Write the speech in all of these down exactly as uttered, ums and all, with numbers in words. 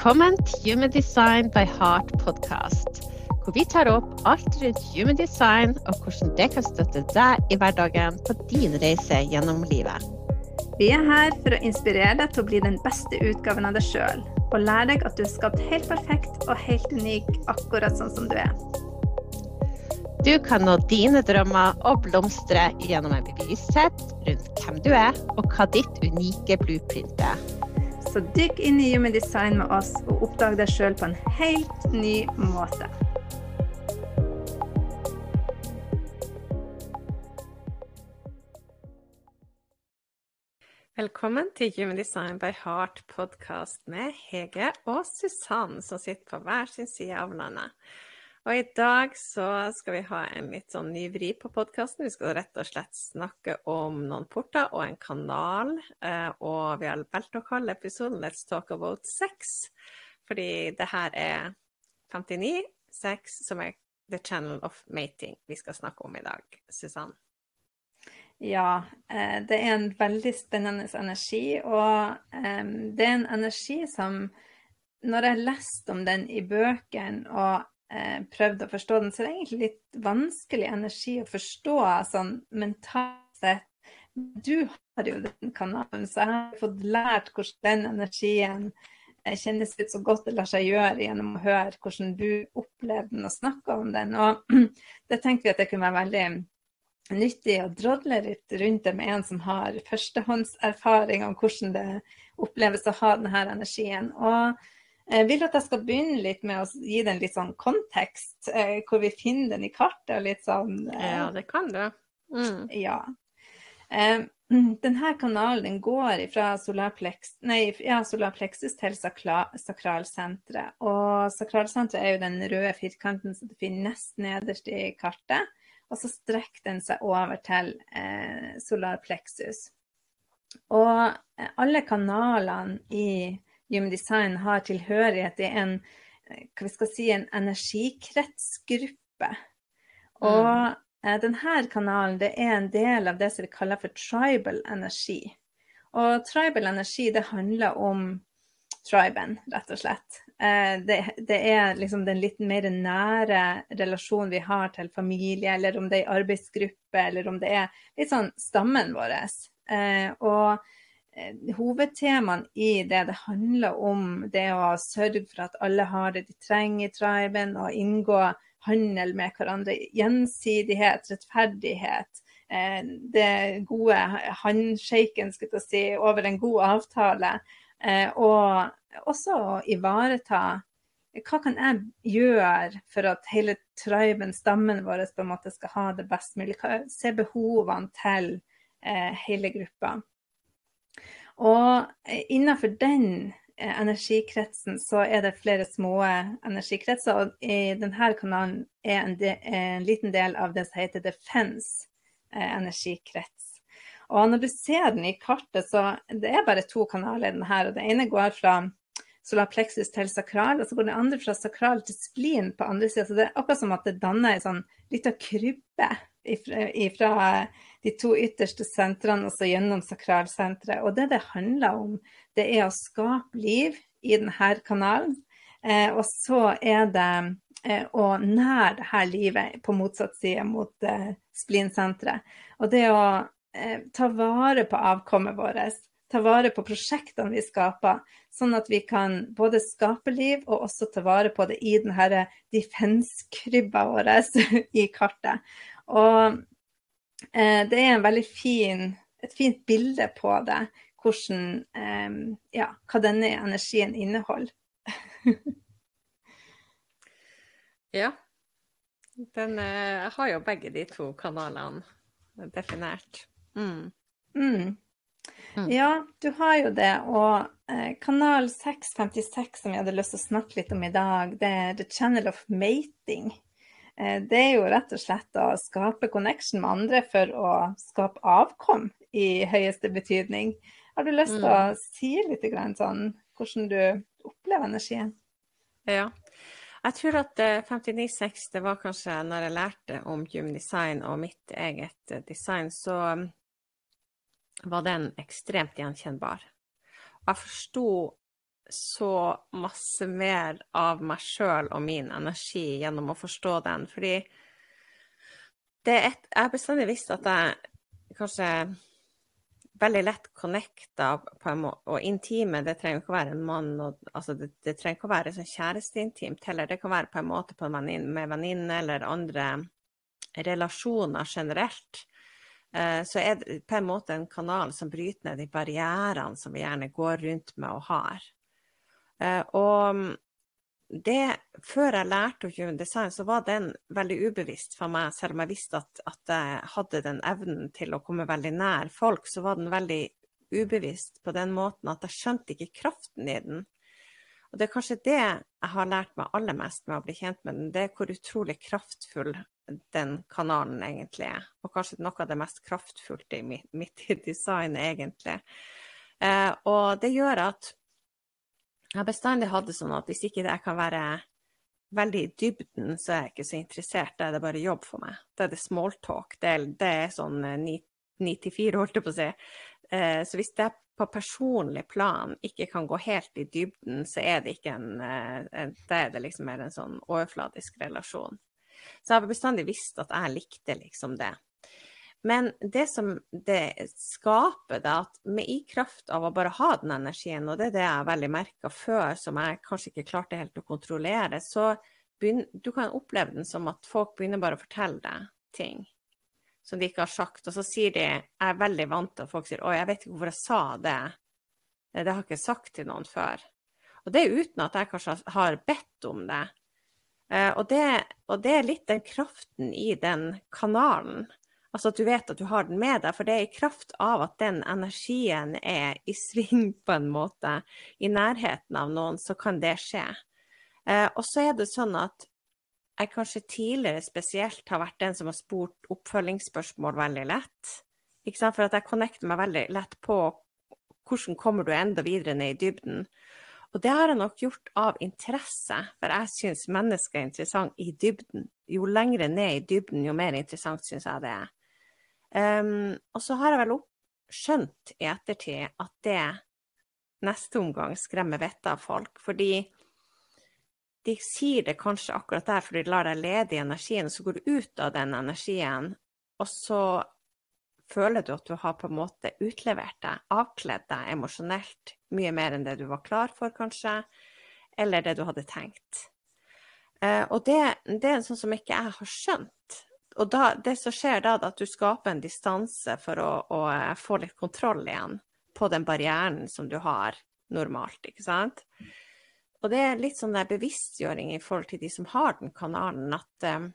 Velkommen til Human Design by Heart podcast, hvor vi tar opp alt rundt human design og hvordan det kan støtte deg i hverdagen på din reise gjennom livet. Vi er her for å inspirere deg til å bli den beste utgaven av deg selv, og lære deg at du er skapt helt perfekt og helt unik akkurat sånn som du er. Du kan nå dine drømmer og blomstre gjennom en bevissthet rundt hvem du er og hva ditt unike blueprint er. Så dykk inn i Human Design med oss og oppdag deg selv på en helt ny måte. Velkommen til Human Design by Heart podcast med Hege og Susanne som sitter på hver sin side av landet. Og i dag så skal vi ha en litt sånn ny vri på podcasten. Vi skal rett og slett snakke om noen porter og en kanal. Og vi har valgt å kalle episoden Let's Talk About Sex. Fordi det her er femtini, sex, som er The Channel of Mating vi skal snakke om i dag. Susanne? Ja, det er en veldig spennende energi, og det er en energi som, når jeg leste om den i bøkene og prøvde å forstå den, så er det egentlig litt vanskelig energi å forstå sånn mentalt sett. Du har jo den kanalen, så jeg har fått lært hvordan den energien kjennes ut så godt det lar seg gjøre gjennom å høre hvordan du opplever den og snakker om den. Og det tenkte vi at det kunne være veldig nyttig å drodle litt rundt det med en som har førstehåndserfaring om hvordan det oppleves å ha denne energien. Og jeg vil at jeg skal begynne litt med å gi den litt sånn kontekst, eh, hvor vi finner den i kartet og litt sånn... Eh, ja, det kan du. Mm. Ja. Eh, denne kanalen den går fra solarplex, nei, ja, solarplexus til sakralsentret. Og sakralsentret er jo den røde firkanten som du finner nest nederst i kartet. Og så strekker den seg over til eh, solarplexus. Og eh, alle kanalene i Human Design har tilhørighet i en, hva vi skal si, en energikretsgruppe. Og mm. eh, denne kanalen, det er en del av det som vi kaller for tribal energi. Og tribal energi, det handler om triben, rett og slett. Eh, det, det er liksom den litt mer nære relasjonen vi har til familie, eller om det er arbeidsgruppe, eller om det er litt sånn stammen vår. Eh, og hovedtemaen i det, det handler om det å sørge for at alle har det de trenger i triben, og inngå handel med hverandre, gjensidighet, rettferdighet, det gode handshaken, skulle jeg si, over en god avtale, og også å ivareta hva kan jeg gjøre for at hele triben, stammen vår, på en måte skal ha det best mulig, se behovene til hele gruppa. Og innenfor den energikretsen så er det flere små energikretser, og i denne kanalen er en, de, en liten del av det som heter defense energikrets. Og når du ser den i kartet, så det er bare to kanaler i den her, og det ene går fra solarplexus til sakral, og så går det andre fra sakral til splin på andre siden, så det er akkurat som at det danner en sånn liten krybbe ifra, ifra de to ytterste sentrene, og så gjennom sakralsentret. Og det det handler om, det er å skape liv i denne kanalen, eh, og så er det eh, å nære dette livet på motsatt side mot eh, splinsentret. Og det å eh, ta vare på avkommet vårt, ta vare på prosjektene vi skaper, sånn at vi kan både skape liv og også ta vare på det i denne defense-krybba vår i kartet. Og eh, det er en veldig fin, et fint bilde på det, hvordan, eh, ja, hva denne energien inneholder. Ja, den eh, har jo begge de to kanalene definert. Mm. Mm. Mm. Ja, du har jo det, og eh, kanal seks femtiseks som jeg hadde lyst til å snakke litt om i dag, det er The Channel of Mating. Eh, det er jo rett og slett å skape connection med andre for å skape avkom i høyeste betydning. Har du lyst til mm. å si litt grann sånn, hvordan du opplever energien? Ja, jeg tror at eh, femtini seks, det var kanskje når jeg lærte om human design og mitt eget design, så var den ekstremt gjenkjennbar. Og jeg forstod så masse mer av meg selv og min energi gjennom å forstå den, fordi det er et, jeg har bestandig visst at jeg kanskje veldig lett connecta på en måte, og intime, det trenger ikke å være en mann, og, altså det, det trenger ikke å være sånn kjæresteintimt heller, det kan være på en måte på en venninne, med venninne eller andre relasjoner generelt, eh, så er det på en måte en kanal som bryter ned de barrierene som vi gjerne går rundt med og har. Eh, og det, før jeg lærte Human Design, så var den veldig ubevisst for meg, selv om jeg visste at, at jeg hadde den evnen til å komme veldig nær folk, så var den veldig ubevisst på den måten at jeg skjønte ikke kraften i den. Og det er kanskje det jeg har lært meg aller mest med å bli kjent med den, det er hvor utrolig kraftfull den kanalen egentlig er, og kanskje noe av det mest kraftfulle i mitt, mitt design egentlig. Eh, og det gjør at jeg har bestandig hatt det sånn at hvis ikke jeg kan være veldig i dybden, så er jeg ikke så interessert. Da er det bare jobb for meg. Da er det small talk. Det er, det er sånn ni til fire, holdt jeg på å si. Eh, så hvis det på personlig plan ikke kan gå helt i dybden, så er det ikke en, en da er det liksom mer en sånn overfladisk relasjon. Så jeg har bestandig visst at jeg likte liksom det. Men det som det skaper, det at med i kraft av å bare ha den energien, og det er det jeg veldig merket før, som jeg kanskje ikke klarte helt å kontrollere, så begynner, du kan oppleve den som at folk begynner bare å fortelle deg ting som de ikke har sagt, og så sier de, jeg er veldig vant til at folk sier, å, jeg vet ikke hvorfor jeg sa det, det har jeg ikke sagt til noen før. Og det er uten at jeg kanskje har bedt om det. Og det, og det er litt den kraften i den kanalen, altså at du vet at du har den med deg, for det er i kraft av at den energien er i sving på en måte, i nærheten av noen, så kan det skje. Eh, og så er det sånn at jeg kanskje tidligere spesielt har vært den som har spurt oppfølgingsspørsmål veldig lett, ikke sant? For at jeg connecter meg veldig lett på hvordan kommer du enda videre ned i dybden. Og det har jeg nok gjort av interesse, for jeg synes mennesker er interessant i dybden. Jo lengre ned i dybden, jo mer interessant synes jeg det er. Um, og så har jeg vel opp, skjønt i ettertid at det neste omgang skremmer vettet av folk, fordi de sier det kanskje akkurat der, for de lar deg lede i energien, og så går du ut av den energien, og så føler du at du har på en måte utlevert deg, avkledd deg emosjonelt, mye mer enn det du var klar for kanskje, eller det du hadde tenkt. Uh, og det, det er en sånn som ikke jeg har skjønt. Og da, det som skjer da, er at du skaper en distanse for å, å få litt kontroll igjen på den barrieren som du har normalt, ikke sant? Og det er litt sånn der bevisstgjøring i forhold til de som har den kanalen, at um,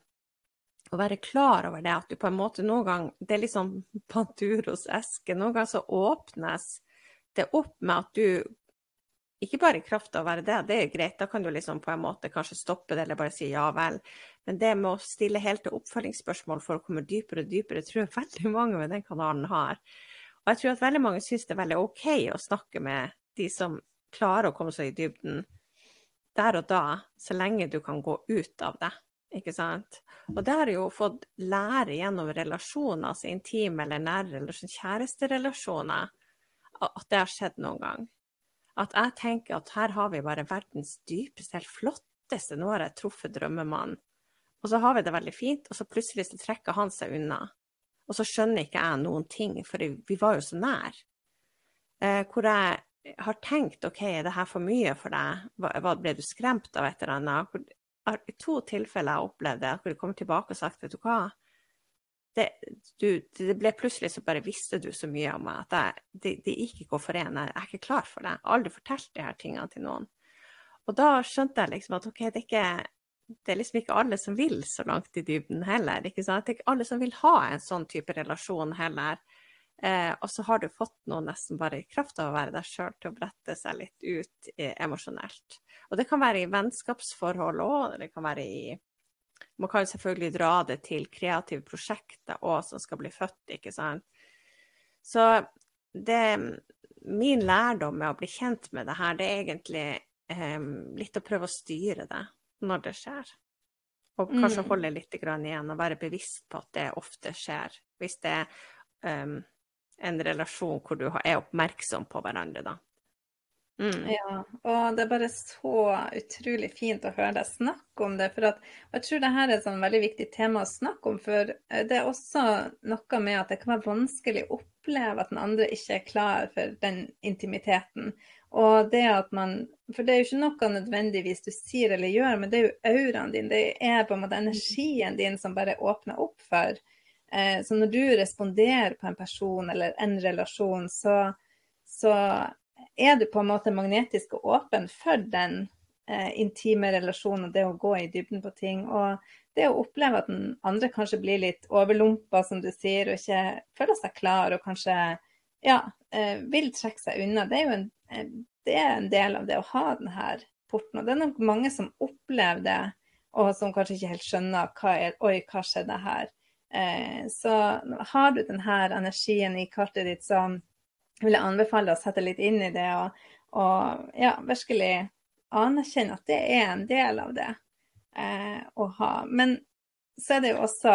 å være klar over det, at du på en måte noen gang, det er litt sånn Panduros eske, noen gang så åpnes det opp med at du, ikke bare i kraft av å være det, det er greit, da kan du liksom på en måte kanskje stoppe det, eller bare si ja vel, men det med å stille helt til oppfølgingsspørsmål for å komme dypere og dypere, tror jeg veldig mange med den kanalen har. Og jeg tror at veldig mange synes det er veldig ok å snakke med de som klarer å komme seg i dybden der og da, så lenge du kan gå ut av det, ikke sant? Og det har jeg jo fått lære gjennom relasjoner, altså intime eller nære relasjoner, kjæresterelasjoner, at det har skjedd noen gang. At jeg tenker at her har vi bare verdens dypeste, helt flotteste, nå har jeg truffet drømmemannen. Og så har vi det veldig fint, og så plutselig så trekker han seg unna. Og så skjønner ikke jeg noen ting, for vi var jo så nær. Eh, hvor jeg har tenkt, ok, er det her for mye for deg? Hva, ble du skremt av et eller annet? Hvor, i to tilfeller jeg opplevde hvor de kom tilbake og sagt, vet du hva? Det, du, det ble plutselig så bare visste du så mye om meg, at jeg, det, det gikk ikke å forene, jeg er ikke klar for det. Jeg har aldri fortalt de her tingene til noen. Og da skjønte jeg liksom at ok, det er, ikke, det er liksom ikke alle som vil så langt i dybden heller, ikke sant? Det er ikke alle som vil ha en sånn type relasjon heller. Eh, og så har du fått noe nesten bare i kraft av å være deg selv til å brette seg litt ut eh, emosjonelt. Og det kan være i vennskapsforhold også, det kan være i man kan selvfølgelig dra det til kreative prosjekter også, som skal bli født, ikke sant? Så det, min lærdom med å bli kjent med det her, det er egentlig eh, litt å prøve å styre det når det skjer. Og kanskje mm. holde litt grann igjen og være bevisst på at det ofte skjer. Hvis det er um, en relasjon hvor du er oppmerksom på hverandre da. Mm. Ja, og det er bare så utrolig fint å høre deg snakke om det, for at, og jeg tror det her er et sånn veldig viktig tema å snakke om, for det er også noe med at det kan være vanskelig å oppleve at den andre ikke er klar for den intimiteten, og det at man, for det er jo ikke noe nødvendigvis du sier eller gjør, men det er jo auraen din, det er på en måte energien din som bare åpner opp for, eh, så når du responderer på en person eller en relasjon, så, så er du på en måte magnetisk og åpen for den eh, intime relasjonen og det å gå i dybden på ting, og det å oppleve at den andre kanskje blir litt overlumpet, som du sier, og ikke føler seg klar, og kanskje ja, eh, vil trekke seg unna, det er jo en, eh, det er en del av det å ha den her porten, og det er nok mange som opplever det, og som kanskje ikke helt skjønner hva er, oi, hva skjedde her. Eh, så har du den her energien i kartet ditt, som vil jeg anbefale å sette litt inn i det, og, og ja, virkelig anerkjenne at det er en del av det eh, å ha. Men så er det jo også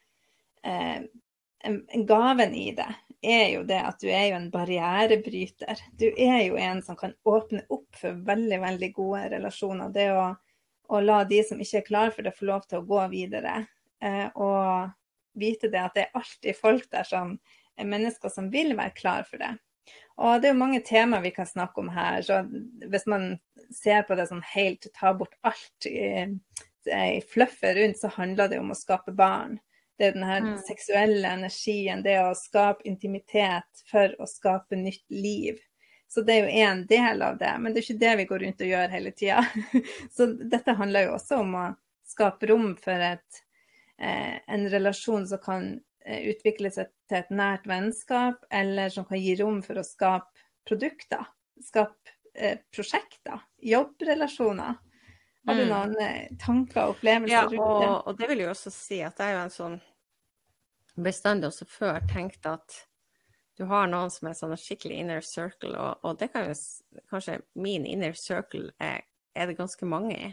eh, en, en gaven i det, er jo det at du er jo en barrierebryter. Du er jo en som kan åpne opp for veldig, veldig gode relasjoner. Det å, å la de som ikke er klar for det, få lov til å gå videre. Eh, og vite det at det er alltid folk der som er mennesker som vil være klar for det. Og det er jo mange temaer vi kan snakke om her, så hvis man ser på det sånn helt, ta bort alt i, i fluffet rundt, så handler det om å skape barn. Det er den her mm. seksuelle energien, det å skape intimitet for å skape nytt liv. Så det er jo en del av det, men det er ikke det vi går rundt og gjør hele tiden. Så dette handler jo også om å skape rom for et, eh, en relasjon som kan utvikle seg til et nært vennskap, eller som kan gi rom for å skape produkter, skape eh, prosjekter, jobbrelasjoner. Har du noen eh, tanker og opplevelser ja, rundt og, det? og det vil jo også si at det er jo en sånn bestandig også før tenkt at du har noen som er sånn skikkelig inner circle, og, og det kan jo kanskje min inner circle er, er det ganske mange i.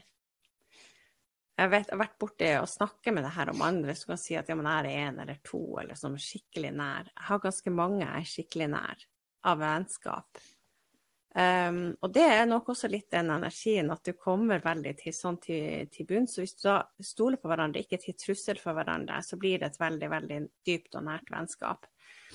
Jeg, vet, jeg har vært borte og snakket med det her om andre, så kan si at ja, men jeg er en eller to, eller sånn skikkelig nær. Jeg har ganske mange jeg er skikkelig nær av vennskap. Um, og det er nok også litt den energien at du kommer veldig til, sånn til, til bunn. Så hvis du da stoler på hverandre, ikke til trussel for hverandre, så blir det et veldig, veldig dypt og nært vennskap.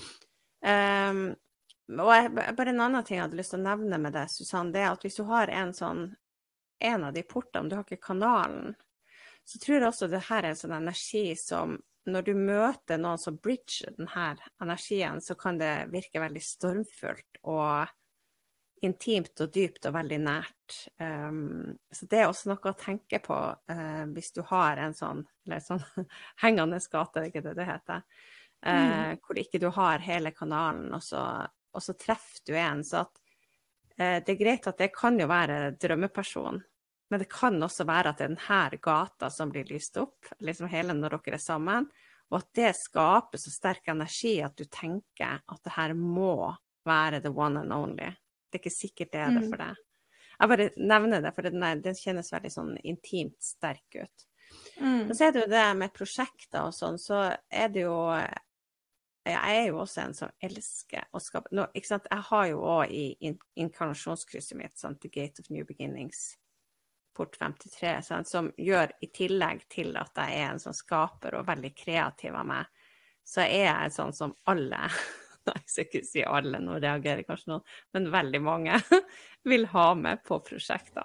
Um, og jeg, bare en annen ting jeg hadde lyst til å nevne med deg, Susanne, det er at hvis du har en sånn, en av de portene, du har ikke kanalen, så tror jeg også det her er en sånn energi som, når du møter noen som bridger denne energien, så kan det virke veldig stormfullt og intimt og dypt og veldig nært. Um, så det er også noe å tenke på uh, hvis du har en sånn, eller sånn hengende gate, det er ikke det det heter, uh, mm. hvor ikke du har hele kanalen, og så, og så treffer du en. Så at uh, det er greit at det kan jo være drømmeperson, men det kan også være at det er denne gata som blir lyst opp, liksom hele når dere er sammen, og at det skaper så sterk energi at du tenker at det her må være the one and only. Det er ikke sikkert det er det for deg. Jeg bare nevner det, for den, er, den kjennes veldig sånn intimt sterk ut. Mm. Så er det jo det med prosjekter og sånn, så er det jo, jeg er jo også en som elsker å skape, nå, ikke sant, jeg har jo også i in inkarnasjonskrysset mitt, sånn, The Gate of New Beginnings, port femtitre, sånn, som gjør i tillegg til at jeg er en sånn skaper og veldig kreativ av meg, så er jeg sånn som alle, nei, jeg skal ikke si alle, nå reagerer kanskje noen, men veldig mange vil ha med på prosjekter.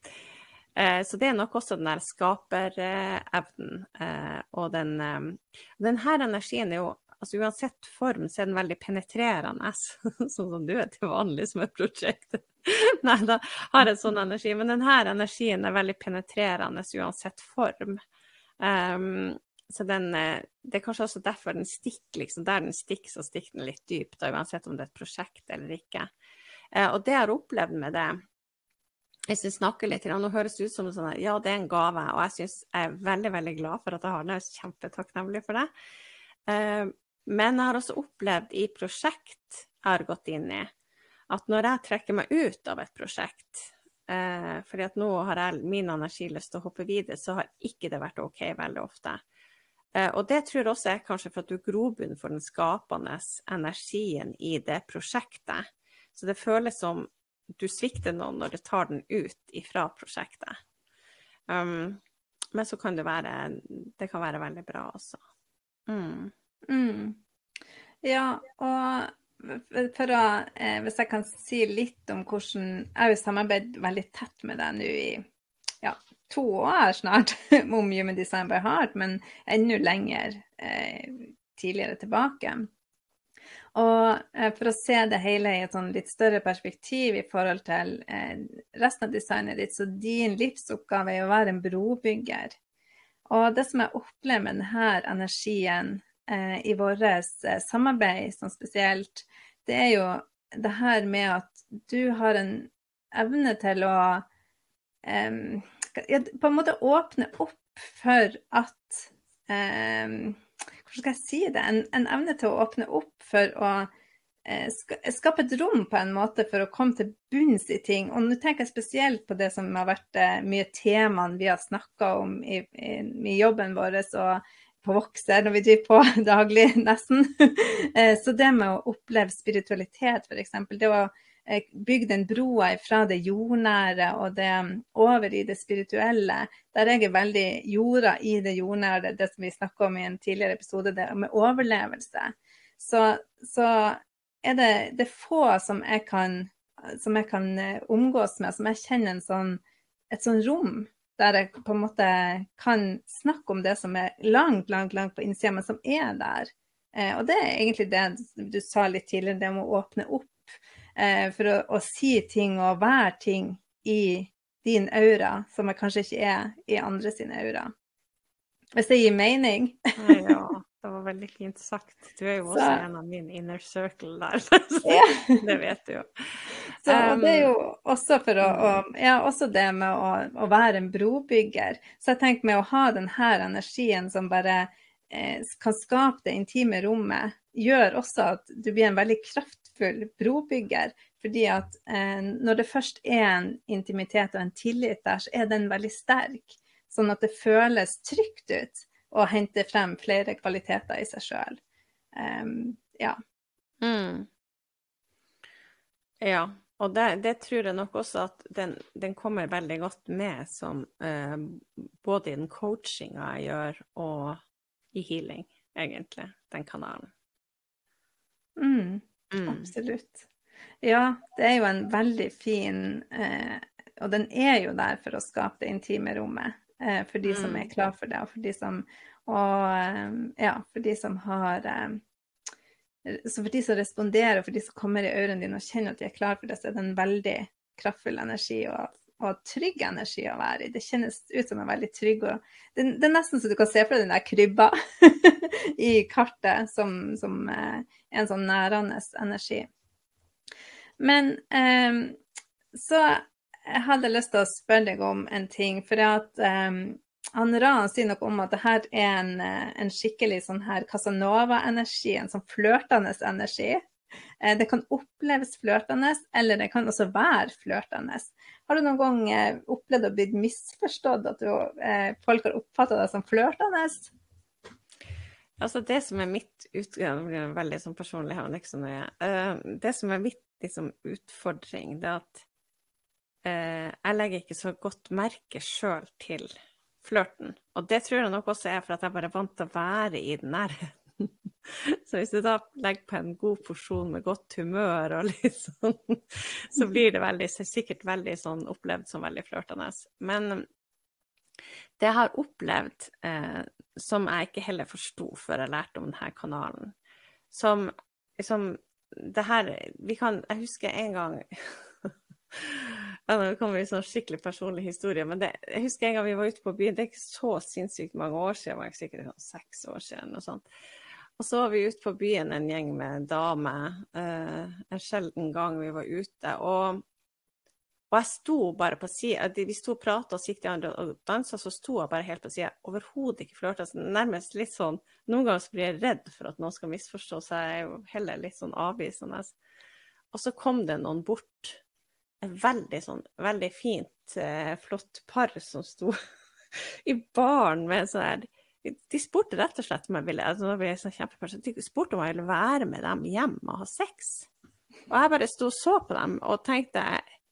Eh, så det er nok også den der skaperevnen, eh, og den, eh, den her energien er jo, altså uansett form, så er den veldig penetrerende, sånn som du er til vanlig som et prosjekt. Nei, da har jeg sånn energi, men denne energien er veldig penetrerende uansett form. Um, så den, det er kanskje også derfor den stikker, liksom, der den stikker, så stikker den litt dypt, da, uansett om det er et prosjekt eller ikke. Uh, og det jeg har opplevd med det, hvis vi snakker litt, nå høres det ut som sånn, ja, det er en gave, og jeg synes jeg er veldig, veldig glad for at jeg har den, jeg er kjempetakknemlig for det. Uh, men jeg har også opplevd i prosjekt jeg har gått inn i, at når jeg trekker meg ut av et prosjekt, eh, fordi at nå har jeg min energi lyst til å hoppe videre, så har ikke det vært ok veldig ofte. Eh, og det tror jeg også er kanskje for at du grobunn for den skapende energien i det prosjektet. Så det føles som du svikter noen når du tar den ut ifra prosjektet. Um, men så kan det være, det kan være veldig bra også. Mm. Mm. Ja, og for å, eh, hvis jeg kan si litt om hvordan jeg har jo samarbeidet veldig tett med deg nå i ja, to år snart om Human Design by Heart, men enda lenger eh, tidligere tilbake. Og eh, for å se det hele i et sånn litt større perspektiv i forhold til eh, resten av designet ditt, så din livsoppgave er å være en brobygger. Og det som jeg opplever med denne energien eh, i vårt eh, samarbeid sånn spesielt, det er jo det her med at du har en evne til å eh, på en måte åpne opp for at eh, hvordan skal jeg si det? En, en evne til å åpne opp for å eh, skape et rom på en måte for å komme til bunns i ting. Og nå tenker jeg spesielt på det som har vært eh, mye temaen vi har snakket om i, i, i jobben vår og på Voxer når vi driver på daglig nesten. eh, så det med å oppleve spiritualitet for eksempel, det å eh, bygge den broa fra det jordnære og det over i det spirituelle, der jeg er veldig jorda i det jordnære, det som vi snakket om i en tidligere episode, det med overlevelse. Så, så er det, det få som jeg kan, som jeg kan omgås med, som jeg kjenner en sånn, et sånn rom, der jeg på en måte kan snakke om det som er langt, langt, langt på innsiden, men som er der. Eh, og det er egentlig det du sa litt tidligere, det med å åpne opp eh, for å, å si ting og være ting i din aura, som jeg kanskje ikke er i andre sine aura. Hvis det gir mening. Ja, det var veldig fint sagt. Du er jo også så, en av min inner circle der. Ja. Det vet du jo. Så, og det er jo også for å, å ja, også det med å, å være en brobygger. Så jeg tenker med å ha den her energien som bare eh, kan skape det intime rommet, gjør også at du blir en veldig kraftfull brobygger. Fordi at eh, når det først er en intimitet og en tillit der, så er den veldig sterk. Sånn at det føles trygt ut å hente frem flere kvaliteter i seg selv. Um, ja. Mm. Ja, og det, det tror jeg nok også at den, den kommer veldig godt med som uh, både i den coachinga jeg gjør og i healing, egentlig, den kanalen. Mm, mm. Absolutt. Ja, det er jo en veldig fin, uh, og den er jo der for å skape det intime rommet. For de som er klar for det, og for de som, og, ja, for de som har, så for de som responderer, og for de som kommer i ørene dine og kjenner at de er klar for det, så er det en veldig kraftfull energi og, og trygg energi å være i. Det kjennes ut som en veldig trygg, og det, det er nesten så du kan se for deg den der krybba i kartet, som, som en sånn nærende energi. Men um, så jeg hadde lyst til å spørre deg om en ting, for at um, han Ra sier noe om at det her er en, en skikkelig sånn her Casanova-energi, en sånn flørtende energi. Eh, det kan oppleves flørtende, eller det kan også være flørtende. Har du noen gang eh, opplevd å bli misforstått, at du, eh, folk har oppfattet deg som flørtende? Altså det som er mitt utgang, veldig sånn personlig, her, liksom, uh, det som er mitt liksom, utfordring, det er at jeg legger ikke så godt merke selv til flørten. Og det tror jeg nok også er for at jeg bare er vant til å være i den nærheten. Så hvis du da legger på en god porsjon med godt humør og litt sånn, så blir det veldig, sikkert veldig sånn opplevd som veldig flørtende. Men det jeg har opplevd, eh, som jeg ikke heller forstod før jeg lærte om denne kanalen, som liksom, det her, vi kan, jeg husker en gang, ja, nå kommer vi i sånn skikkelig personlig historie, men det, jeg husker en gang vi var ute på byen, det er ikke så sinnssykt mange år siden, det var ikke sikkert sånn seks år siden, og sånt. Og så var vi ute på byen en gjeng med damer, uh, en sjelden gang vi var ute, og, og jeg sto bare på siden, vi sto og pratet og sikte i andre og danset, så sto jeg bare helt på siden, overhodet ikke flørtet, nærmest litt sånn, noen ganger så blir jeg redd for at noen skal misforstå, så jeg er jo heller litt sånn avvisende. Og så kom det noen bort, en veldig sånn, veldig fint, eh, flott par som sto i baren med sånn her, de spurte rett og slett om jeg ville, altså nå ble jeg sånn kjempeperson, de spurte om jeg ville være med dem hjem og ha sex. Og jeg bare sto og så på dem og tenkte,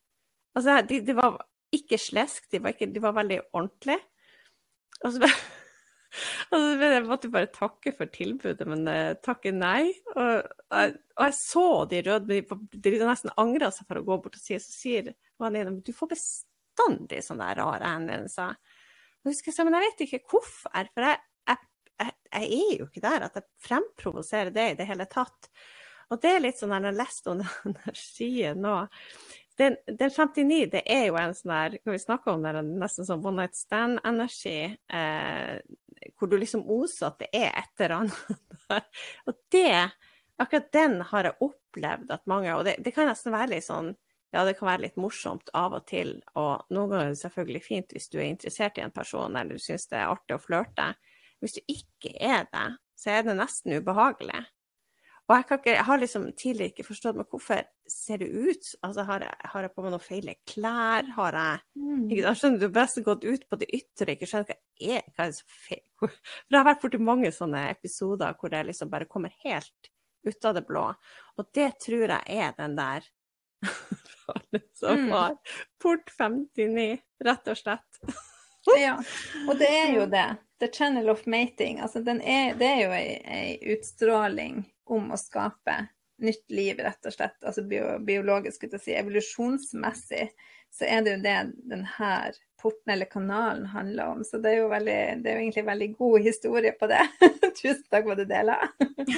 Altså, de, de var ikke slesk, de var, ikke, de var veldig ordentlige. Og så, og så jeg måtte bare takke for tilbudet, men uh, takke nei. Og, og, og jeg så de røde, de, de nesten angret seg for å gå bort og si, så sier Vanina, du får bestandig sånne rare hendelser. Og husker jeg sa, men jeg vet ikke hvorfor, for jeg, jeg, jeg, jeg er jo ikke der at jeg fremprovoserer det i det hele tatt. Og det er litt sånn når jeg leste om energien nå. Den, den femtini, det er jo en sånn her, når vi snakker om det, nesten sånn one night stand-energi, eh, hvor du liksom oser at det er et eller annet. Og det, akkurat den har jeg opplevd at mange, og det, det kan nesten være litt sånn, ja, det kan være litt morsomt av og til, og noen ganger er det selvfølgelig fint hvis du er interessert i en person, eller du synes det er artig å flørte. Hvis du ikke er det, så er det nesten ubehagelig. Og jeg, kan ikke, jeg har liksom tidligere ikke forstått, men hvorfor ser det ut? Altså, har jeg, har jeg på meg noen feile klær? Har jeg, Mm. ikke, da skjønner du best gått ut på det ytre, ikke skjønner hva er, hva er det så feil? For det har vært borti mange sånne episoder hvor jeg liksom bare kommer helt ut av det blå. Og det tror jeg er den der som Mm. var port femtini, rett og slett. Ja, og det er jo det. The channel of mating, altså den er, det er jo en utstråling om å skape nytt liv, rett og slett. Altså bio, biologisk, skal jeg si, evolusjonsmessig, så er det jo det denne porten eller kanalen handler om. Så det er jo, veldig, det er jo egentlig veldig god historie på det. Tusen takk for det deler.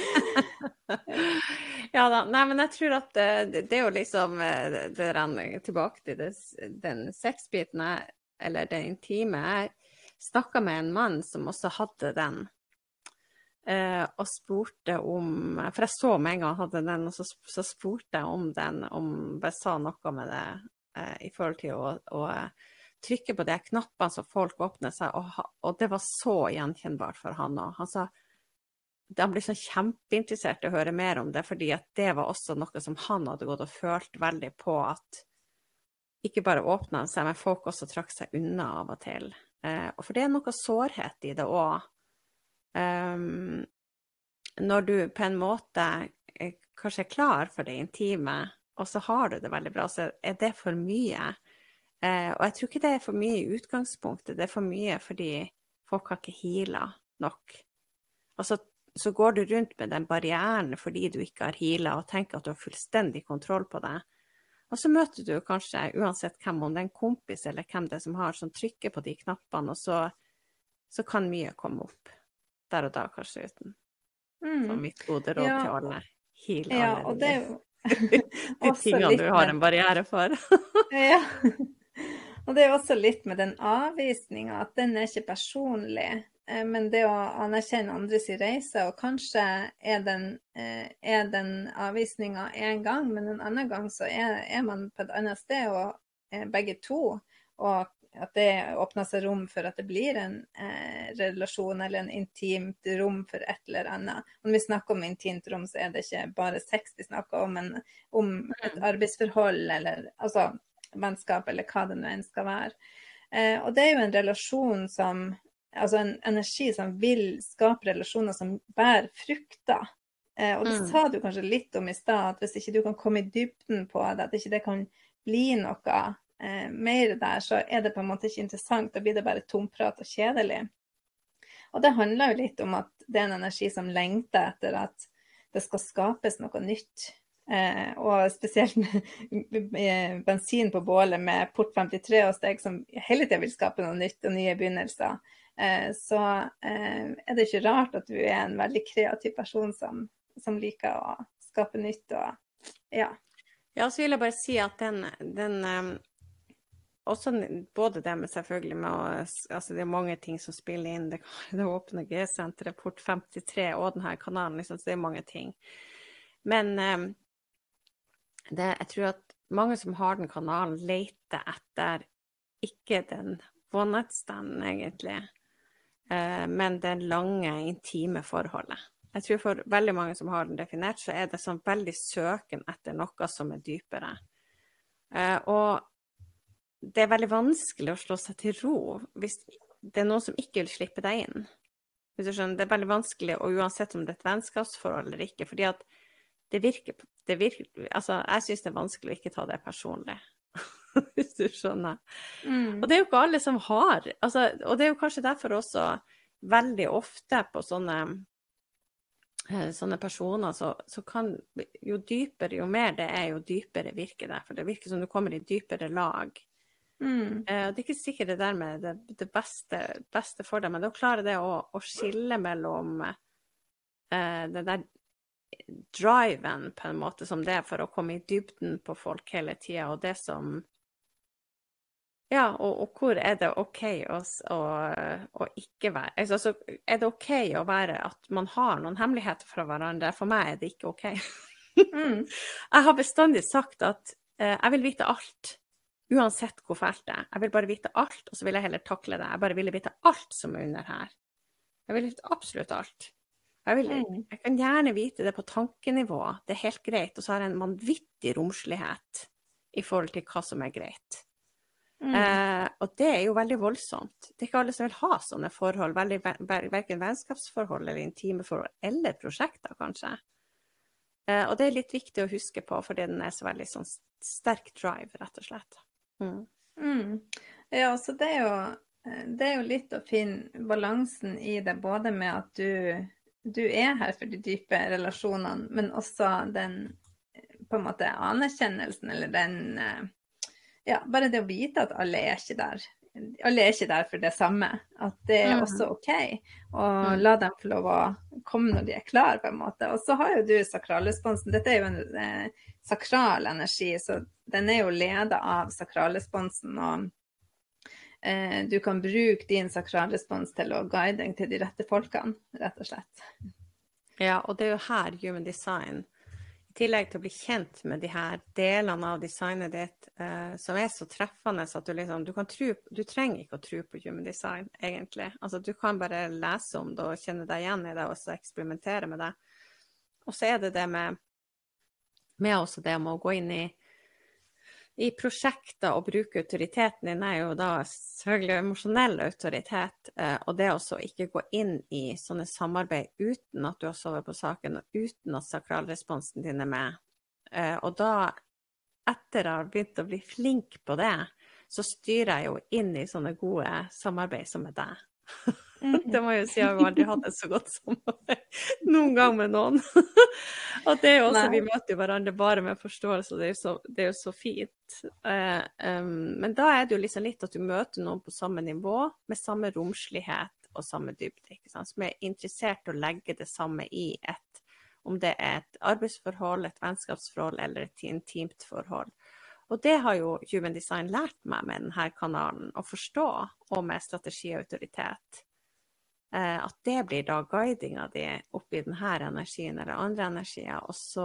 Ja da, nei, men jeg tror at det, det er jo liksom, det renner tilbake til det, den sexbiten, eller det intime. Jeg snakket med en mann som også hadde den, eh, og spurte om, for jeg så med en gang hadde den, og så, så spurte jeg om den, om jeg sa noe med det, eh, i forhold til å, å trykke på de knappene så folk åpner seg, og, og det var så gjenkjennbart for han også. Han sa, han ble sånn kjempeinteressert i å høre mer om det, fordi at det var også noe som han hadde gått og følt veldig på, at ikke bare åpnet seg, men folk også trakk seg unna av og til. Eh, og for det er noe sårhet i det også. Um, når du på en måte er, kanskje er klar for det intime, og så har du det veldig bra, så er det for mye. Eh, og jeg tror ikke det er for mye i utgangspunktet, det er for mye fordi folk har ikke healet nok. Og så, så går du rundt med den barrieren fordi du ikke har healet, og tenker at du har fullstendig kontroll på det. Og så møter du kanskje, uansett hvem, om det er en kompis eller hvem det er som har, som trykker på de knappene, og så, så kan mye komme opp. Der og da, kanskje uten. Mm. Så mitt gode råd Ja. til alle. Heal Ja, alle og de, det er jo de også tingene litt du har med- en barriere for. Ja. Og det er jo også litt med den avvisningen, at den er ikke personlig, eh, men det å anerkjenne andres reise, og kanskje er den, eh, er den avvisningen en gang, men en annen gang så er, er man på et annet sted, og eh, begge to, og at det åpner seg rom for at det blir en eh, relasjon eller en intimt rom for et eller annet. Og når vi snakker om intimt rom, så er det ikke bare sex vi snakker om, men om et arbeidsforhold, eller altså vennskap, eller hva det nå enn skal være. Eh, og det er jo en relasjon som, altså en energi som vil skape relasjoner som bærer frukter. Eh, og det Mm. sa du kanskje litt om i stad, at hvis ikke du kan komme i dybden på det, at ikke det kan bli noe eh, mer der, så er det på en måte ikke interessant, da blir det bare tomprat og kjedelig. Og det handler jo litt om at det er en energi som lengter etter at det skal skapes noe nytt. Eh, og spesielt med bensin på bålet med port femtitre og steg som hele tiden vil skape noe nytt og nye begynnelser. Eh, så eh, er det ikke rart at du er en veldig kreativ person som, som liker å skape nytt og ja. Ja, så vil jeg bare si at den, den um, også både det med selvfølgelig med å, altså det er mange ting som spiller inn, det, det åpne G-senteret, port femtitre og denne kanalen, liksom, så det er mange ting. Men um, det, jeg tror at mange som har den kanalen leter etter ikke den one night stand egentlig, eh, men det lange, intime forholdet. Jeg tror for veldig mange som har den definert, så er det sånn veldig søken etter noe som er dypere. Eh, og det er veldig vanskelig å slå seg til ro hvis det er noen som ikke vil slippe deg inn. Hvis du skjønner, det er veldig vanskelig, og uansett om det er et vennskapsforhold eller ikke, fordi at det virker, det virker, altså jeg synes det er vanskelig å ikke ta det personlig. hvis du skjønner. Mm. Og det er jo ikke alle som har, altså, og det er jo kanskje derfor også veldig ofte på sånne, eh, sånne personer, så, så kan, jo dypere, jo mer det er, jo dypere virker det, for det virker som du kommer i dypere lag. Mm. Eh, det er ikke sikkert det der med det, det beste, beste for deg, men det å klare det å, å skille mellom eh, det der driven på en måte som det er for å komme i dybden på folk hele tiden, og det som, ja, og, og hvor er det ok å, å, å ikke være, altså er det ok å være at man har noen hemmeligheter fra hverandre, for meg er det ikke ok. Mm. Jeg har bestandig sagt at eh, jeg vil vite alt, uansett hvor fælt det er. Jeg vil bare vite alt, og så vil jeg heller takle det. Jeg bare vil vite alt som er under her. Jeg vil vite absolutt alt. Jeg, vil, jeg kan gjerne vite det på tankenivå, det er helt greit, og så har jeg en vanvittig romslighet i forhold til hva som er greit. Mm. Eh, og det er jo veldig voldsomt. Det er ikke alle som vil ha sånne forhold, veldig, hverken vennskapsforhold eller intime forhold, eller prosjekter kanskje. Eh, og det er litt viktig å huske på, fordi den er så veldig sånn sterk drive, rett og slett. Mm. Mm. Ja, så det er, jo, det er jo litt å finne balansen i det, både med at du, du er her for de dype relasjonene, men også den på en måte anerkjennelsen, eller den, ja, bare det å vite at alle er ikke der. Alle er ikke der for det samme, at det er mm. også ok, og mm. la dem få lov å komme når de er klar på en måte. Og så har jo du sakralresponsen, dette er jo en eh, sakral energi, så den er jo ledet av sakralresponsen, og eh, du kan bruke din sakralrespons til å guide deg til de rette folkene, rett og slett. Ja, og det er jo her Human Design, i tillegg til å bli kjent med de her delene av designet ditt, eh, som er så treffende at du liksom, du kan tro, du trenger ikke å tro på Human Design, egentlig. Altså, du kan bare lese om det og kjenne deg igjen i det, og så eksperimentere med det. Og så er det det med, med også det med å gå inn i, i prosjekter og bruke autoriteten din, er jo da selvfølgelig emosjonell autoritet, eh, og det også ikke gå inn i sånne samarbeid uten at du har sovet på saken, og uten at sakralresponsen din er med. Eh, og da, etter å ha begynt å bli flink på det, så styrer jeg jo inn i sånne gode samarbeid som med deg. Det må jeg jo si, jeg har jo aldri hatt et så godt samarbeid noen gang med noen. Og det er jo også, Nei. Vi møter jo hverandre bare med forståelse, og det er jo så, det er jo så fint. Uh, um, men da er det jo liksom litt at du møter noen på samme nivå, med samme romslighet og samme dybde, ikke sant? Som er interessert i å legge det samme i et, om det er et arbeidsforhold, et vennskapsforhold eller et intimt forhold. Og det har jo Human Design lært meg med denne kanalen, å forstå, og med strategi og autoritet. Uh, at det blir da guidinga di opp i denne energien eller andre energier, og så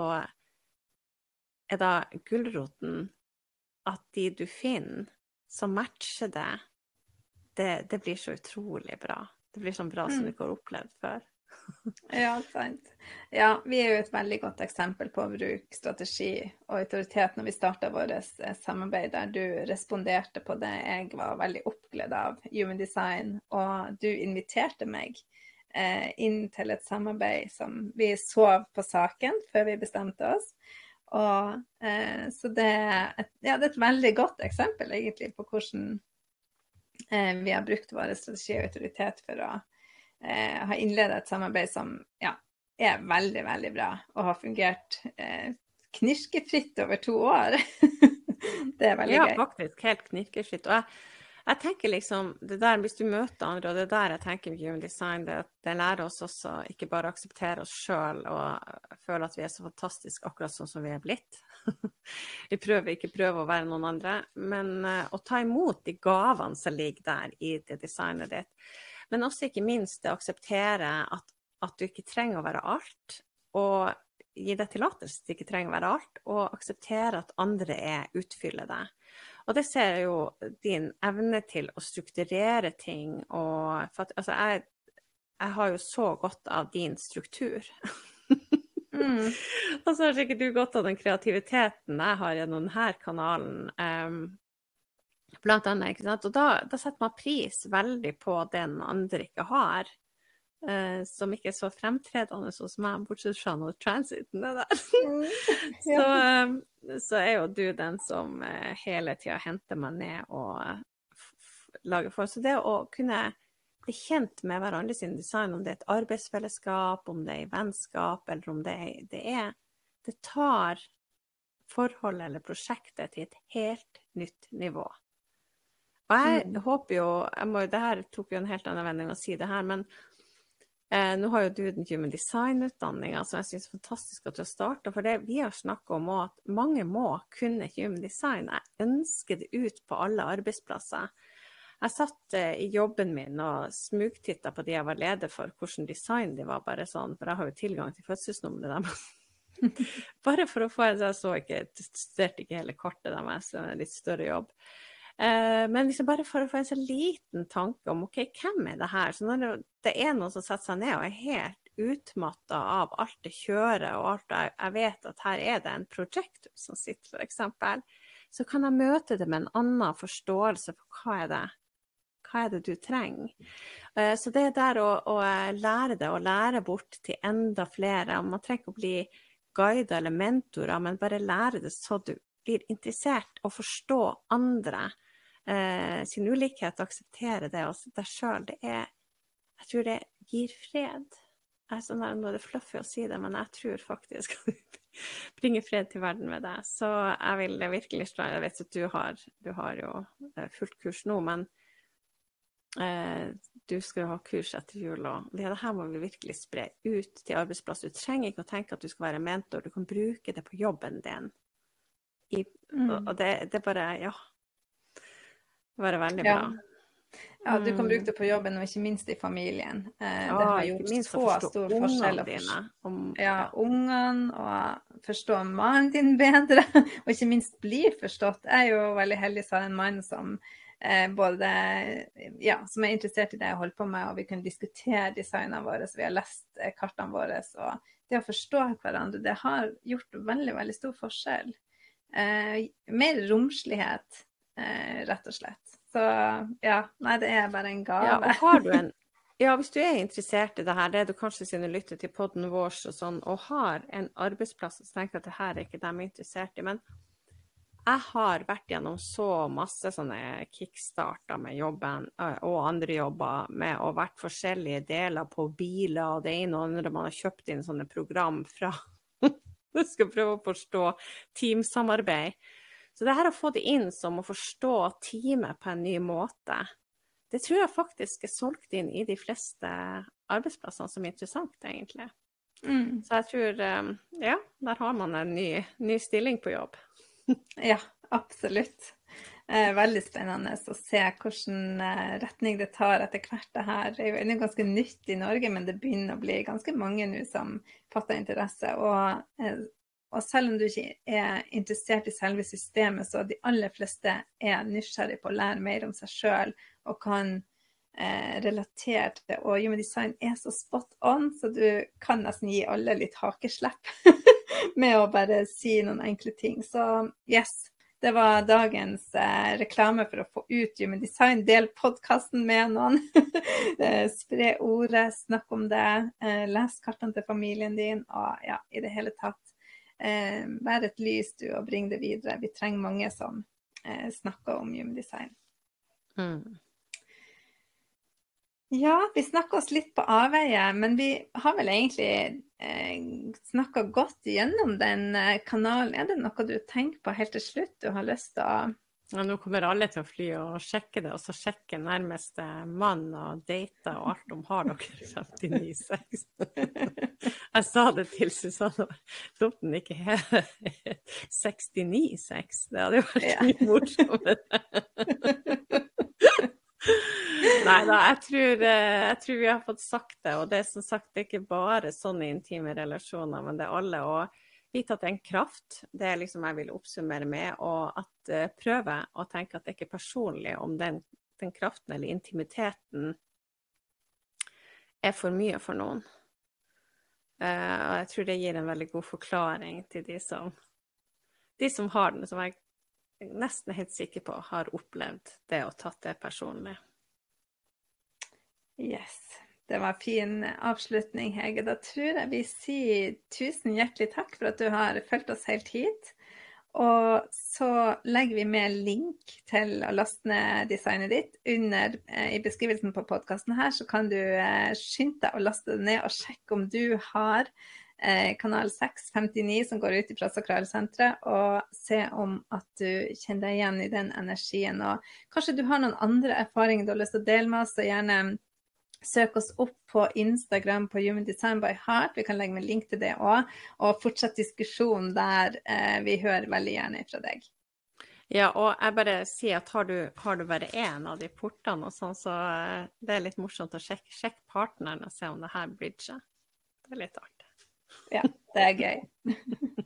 er da gulroten at de du finner som matcher det, det, det blir så utrolig bra. Det blir så bra som du ikke har opplevd før. Ja, sant. Ja, vi er jo et veldig godt eksempel på å bruke strategi og autoritet når vi startet vårt samarbeid, der du responderte på det. Jeg var veldig oppgledd av Human Design, og du inviterte meg eh, inn til et samarbeid som vi sov på saken før vi bestemte oss. Og, eh, så det er, et, ja, det er et veldig godt eksempel egentlig på hvordan eh, vi har brukt vår strategi og autoritet for å Eh, har innledet et samarbeid som ja, er veldig, veldig bra, og har fungert eh, knirkefritt over to år. Det er veldig ja, gøy. Ja, faktisk, helt knirkefritt. Og jeg, jeg tenker liksom, det der, hvis du møter andre, og det der jeg tenker med Human Design, det, det lærer oss også ikke bare å akseptere oss selv, og føle at vi er så fantastiske akkurat sånn som vi er blitt. Vi prøver ikke prøve å være noen andre, men uh, å ta imot de gavene som ligger der i det designet ditt. Men også ikke minst det å akseptere at, at du ikke trenger å være alt, og gi deg tillatelse til ikke trenger å være alt, og akseptere at andre er utfyller deg. Og det ser jo din evne til å strukturere ting, og for at, altså jeg, jeg har jo så godt av din struktur. Mm. Og så har sikkert du godt av den kreativiteten jeg har gjennom denne kanalen, um, blant annet, ikke sant? Og da, da setter man pris veldig på det den andre ikke har. eh, som ikke er så fremtredende hos meg, bortsett fra noe transiten det der. Mm. så, Ja. eh, så er jo du den som eh, hele tiden henter meg ned og eh, f- f- lager for. Så det å kunne bli kjent med hverandre sin design, om det er et arbeidsfellesskap, om det er i vennskap, eller om det er, det er, det tar forholdet eller prosjektet til et helt nytt nivå. Og jeg Mm. håper jo, jeg må, det her tok jo en helt annen vending å si det her, men eh, nå har jo du den human design-utdanningen, som jeg synes er fantastisk at du har startet, for det vi har snakket om også, at mange må kunne human design. Jeg ønsker det ut på alle arbeidsplasser. Jeg satt eh, i jobben min og smugtittet på de jeg var leder for, hvordan design de var, bare sånn, for jeg har jo tilgang til fødselsnummeret deres. Bare for å få en, jeg så ikke, studerte ikke hele kartet deres, så en litt større jobb. Eh, men liksom bare for å få en så liten tanke om, ok, hvem er det her? Så når det, det er noen som setter seg ned og er helt utmattet av alt det kjøret, og alt jeg, jeg vet at her er det en projector som sitter, for eksempel, så kan jeg møte det med en annen forståelse for hva er det, hva er det du trenger. Eh, så det er der å, å lære det, og lære bort til enda flere. Man trenger ikke å bli guider eller mentorer, men bare lære det så du blir interessert og forstå andre eh, sin ulikhet, akseptere det og deg selv. Det er, jeg tror det gir fred. Jeg er sånn der, nå er det fluffy å si det, men jeg tror faktisk at det bringer fred til verden med det. Så jeg vil virkelig slå, jeg vet at du har, du har jo fullt kurs nå, men eh, du skal ha kurs etter jul, og det her må vi virkelig spre ut til arbeidsplass. Du trenger ikke å tenke at du skal være mentor, du kan bruke det på jobben din. I, Mm. og det, det er bare, ja, bare veldig Ja. bra. Ja, du kan bruke det på jobben, og ikke minst i familien. Eh, det Ja, har ikke gjort minst å så forstå stor ungene forskjell å dine. forstå Om, ja, ja. ungene, og forstå mannen din bedre, og ikke minst bli forstått. Jeg er jo veldig heldig som har en mann som eh, både, ja, som er interessert i det jeg holder på med, og vi kan diskutere designene våre, så vi har lest eh, kartene våre, og det å forstå hverandre, det har gjort veldig, veldig stor forskjell. Eh, mer romslighet, eh, rett og slett. Så ja, nei, det er bare en gave. Ja, og har du en, ja, hvis du er interessert i det her, det er du kanskje siden du lytter til podden vår og sånn, og har en arbeidsplass og tenker at det her er ikke dem interessert i, men jeg har vært gjennom så masse sånne kickstarter med jobben og andre jobber med å vært forskjellige deler på biler, og det ene og andre man har kjøpt inn sånne program fra du skal prøve å forstå teamsamarbeid. Så det her å få det inn som å forstå teamet på en ny måte, det tror jeg faktisk er solgt inn i de fleste arbeidsplassene som er interessant, egentlig. Mm. Så jeg tror, ja, der har man en ny, ny stilling på jobb. Ja, absolutt. Eh, veldig spennende å se hvilken eh, retning det tar etter hvert. Det her er jo ennå ganske nytt i Norge, men det begynner å bli ganske mange nå som fatter interesse. Og, eh, og selv om du ikke er interessert i selve systemet, så de aller fleste er nysgjerrig på å lære mer om seg selv og kan eh, relatere til det. Og human design er så spot on, så du kan nesten gi alle litt hakeslepp med å bare si noen enkle ting. Så yes, det var dagens eh, reklame for å få ut human design. Del podcasten med noen. Spre ordet, snakk om det. Eh, les kartene til familien din. Og ja, i det hele tatt. Eh, vær et lys du og bring det videre. Vi trenger mange som eh, snakker om human design. Mm. Ja, vi snakker oss litt på avveie, men vi har vel egentlig eh, snakket godt gjennom den eh, kanalen. Er det noe du tenker på helt til slutt du har lyst til å... Ja, nå kommer alle til å fly og sjekke det, og så sjekke nærmeste mann og date og alt om har dere femtini seks. Jeg sa det til Susanne, lot den ikke heve sekstini seks. Det hadde jo vært Ja. mye morsommere. Nei da, jeg tror, jeg tror vi har fått sagt det, og det er som sagt det er ikke bare sånne intime relasjoner, men det er alle, og vite at det er en kraft, det er liksom jeg vil oppsummere med, og at uh, prøve å tenke at det ikke er personlig om den, den kraften eller intimiteten er for mye for noen. Uh, og jeg tror det gir en veldig god forklaring til de som, de som har den, som jeg nesten helt sikker på har opplevd det og tatt det personlig. Yes. Det var fin avslutning, Hege. Da tror jeg vi sier tusen hjertelig takk for at du har fulgt oss helt hit. Og så legger vi med link til å laste ned designet ditt under eh, i beskrivelsen på podcasten her, så kan du eh, skynde deg å laste det ned og sjekke om du har eh, kanal seks femtini som går ut fra Sakralsenteret, og se om at du kjenner deg igjen i den energien. Og kanskje du har noen andre erfaringer du har lyst til å dele med oss, så gjerne søk oss opp på Instagram på Human Design by Heart. Vi kan legge med link til det også, og fortsette diskusjonen der eh, vi hører veldig gjerne fra deg. Ja, og jeg bare sier at har du, har du bare en av de portene og sånn, så eh, det er litt morsomt å sjekke, sjekke partneren og se om det her bridger. Det er litt artig. Ja, det er gøy.